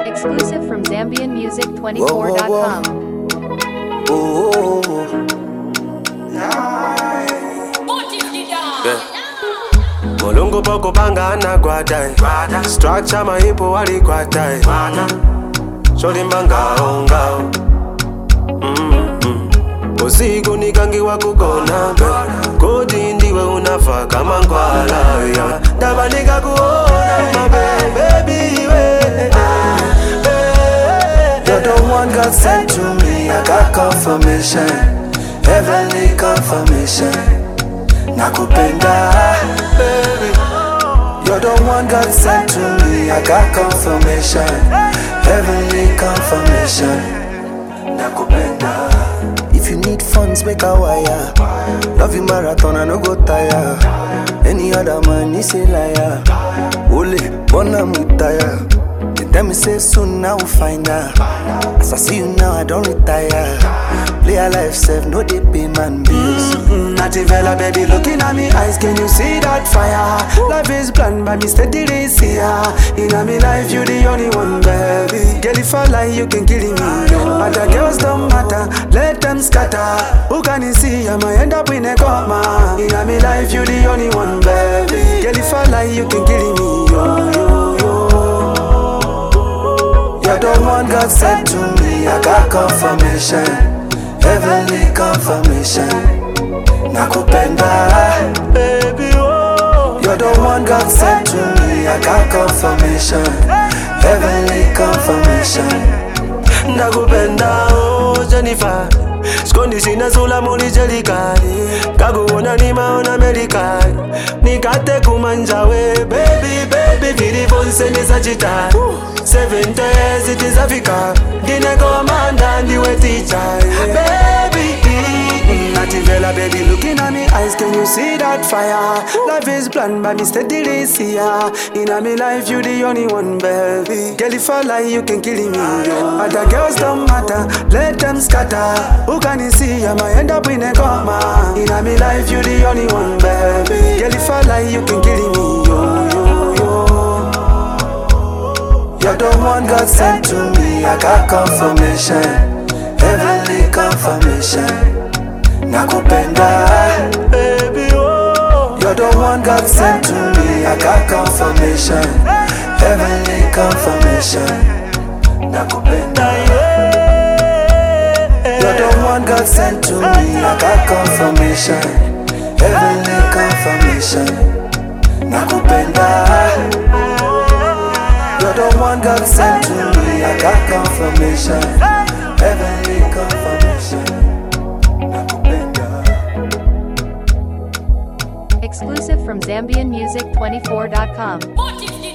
Exclusive from ZambianMusic24.com. Molungu poko panga ana kwadai structure mahipo wali kwadai shori mbanga ongao usiku nikangiwa kukona kodi ndiwe unafa kama ngwala ndaba nikakuona my baby You're the one God sent to me, I got confirmation, heavenly confirmation. Nakupenda, baby. You're the one God sent to me, I got confirmation, heavenly confirmation. Nakupenda. If you need funds, make a wire. Love you marathon, I no go tire. Any other man is a liar. Ole, bona mutaya. They tell me say soon I will find her. As I see you now, I don't retire. Play a life safe, no they pay man bills. Nativella, baby, looking at me eyes, can you see that fire? Life is planned by me, steadily see ya. In a me life, you the only one, baby. Girl, if I lie, you can kill me. Other girls don't matter, let them scatter. Who can you see? I might end up in a coma. In a me life, you the only one, baby. Girl, if I lie, you can kill me. You're the one God sent to me, I got confirmation, heavenly confirmation. Nakupenda, baby, oh. You're the one God sent to me, I got confirmation, heavenly confirmation. Nakupenda, oh Jennifer Skondi sina sula muli jelikali Kaguona ni maona Amerikani Nikate kumanjawe Baby, baby, vili vonse nisa chita 7 days it is Africa Dine komanda ndiwe teacher Baby Nativella, baby, looking at me eyes, can you see that fire? Life is planned by me, steadily see ya. In a me life, you the only one, baby. Girl, if I lie, you can kill me, yo. Other girls don't matter, let them scatter. Who can you see? I might end up in a coma. In a me life, you the only one, baby. Girl, if I lie, you can kill me, yo. You're the one God sent to me, I got confirmation, heavenly confirmation. Nakupenda, baby, oh. You're the one God sent to me, I got confirmation, heavenly confirmation. Nakupenda, You're the one God sent to me, I got confirmation, heavenly confirmation. Nakupenda, You're the one God sent to me, I got confirmation, heavenly confirmation. Exclusive from ZambianMusic24.com.